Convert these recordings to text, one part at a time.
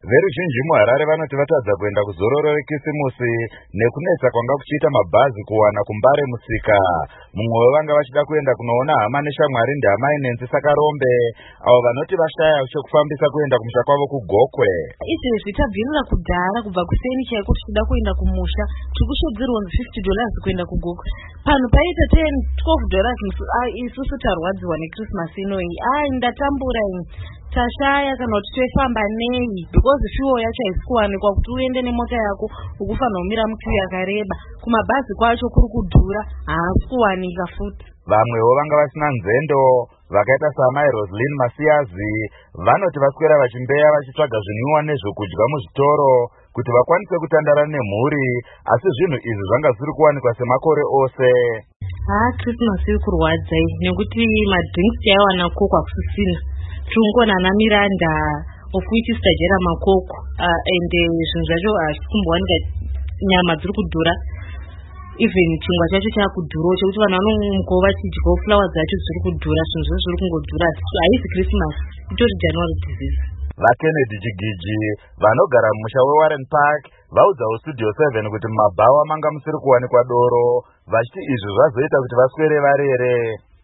Veruzhinji muHarare vanoti vatadza kuenda kuzororo rekisimusi nekunetsa kwanga kuchiita mabhazi kuwana kumbare musika. Mumwe wevanga vachida kuenda kunoona hama neshamwari ndihama inenzi Sakarombe, avo vanoti vashaya chokufambisa kuenda kumusha kwavo kuGokwe. Izvi zvitabvirira kudhara kubva kuseni chaiko tichida kuenda kumusha, tirikushodzerwa $50 kuenda kuGokwe. Pano paita $10-12 isusu tarwadziwa neChristmas inoyi. Ndatambura tashaya kana kuti toifamba nei because fuel yacho haisi kuwanikwa kuti uende nemota yako ukufanira kumira mukiu yakareba. Kumabhazi kwacho kuri kudhura, haasi kuwanika futi. Vamwewo vanga vasina nzendo vakaita samai Roslyn Masiyazi vanoti vaswera vachimbeya vachitsvaga zvinwiwa nezvokudya muzvitoro kuti vakwanise kutandara nemhuri, asi zvinhu izvi zvanga zvisiri kuwanikwa semakore ose. Christmas iri kurwadza nekuti madrinks yaiwana koko hakusisina. Tungona na Miranda of which is tajera makoko and zvinhu zvacho hazvikumbowanika, nyama dziri kudhura, even chingwa chacho chakudhura chekuti vanhu vanomukawo vachidyawo flower dzacho dziri kudhura, zvinhu zvo zviri kungodhura. Haisi Christmas, itori January disease. VaKennedy Chigiji vanogara mumusha weWarren Park vaudzawo Studio 7 kuti mumabhawa manga musiri kuwanikwa doro, vachiti izvi zvazoita kuti vaswere varere.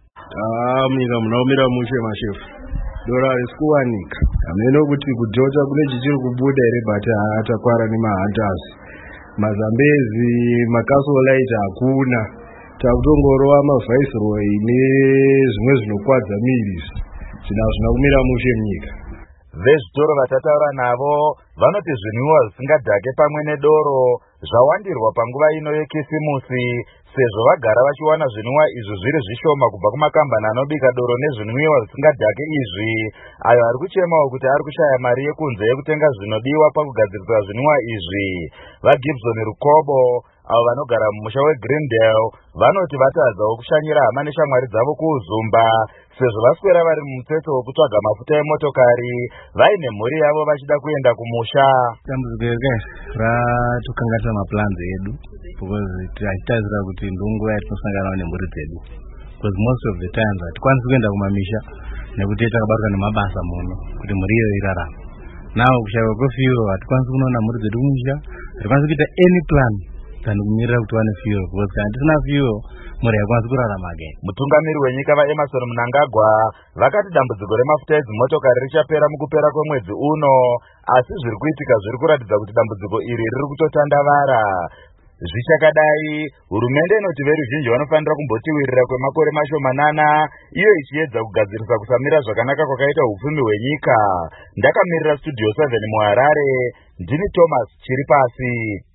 Munyika munomira mushe mashefu, doro harisi kuwanika. Hameno kuti kuJoja kune chichiri kubuda here, but hatakwara nemahunters. Mazambezi, makasolite hakuna. Takutongorova maviceroy nezvimwe zvinokwadza miri zvina kumira mushe munyika. Vezvitoro vatataura navo vanoti zvinwiwa zvisingadhake pamwe nedoro zvawandirwa panguva ino yekisimusi, sezvo vagara vachiwana zvinwiwa izvi zviri zvishoma kubva kumakambani anobika doro nezvinwiwa zvisingadhake izvi, ayo ari kuchemawo kuti ari kushaya mari yekunze yekutenga zvinodiwa pakugadzirisa zvinwiwa izvi. VaGibson Rukobo avo vanogara mumusha weGreendale vanoti vatadzawo kushanyira hama neshamwari dzavo kuUzumba, sezvo vaswera vari mumutsetse wokutsvaga mafuta emotokari vaine mhuri yavo vachida kuenda kumusha. Dambudziko ratokangatisa maplans edu because tichitadzira kuti ndonguva yatinosangana nemhuri dzedu, because most of the times hatikwanisi kuenda kumamisha nekuti takabatwa nemabasa muno kuti mhuri iyo irarama. Nawo kushaiwa kwefuel hatikwanisi kunoona mhuri dzedu kumusha, hatikwanisi kuita any plan kana kumirira kuti wane fuel, because kana tisina fuel mhuri haikwanisi kurarama again. Mutungamiri wenyika vaEmmerson Mnangagwa vakati dambudziko remafuta edzimotokari richapera mukupera kwemwedzi uno, asi zviri kuitika zviri kuratidza kuti dambudziko iri riri kutotandavara. Zvichakadai, hurumende inoti veruzhinji vanofanira kumbotiwirira kwemakore mashomanana, iyo ichiedza kugadzirisa kusamira zvakanaka kwakaita hupfumi hwenyika. Ndakamirira Studio 7 muHarare, ndini Thomas Chiripasi.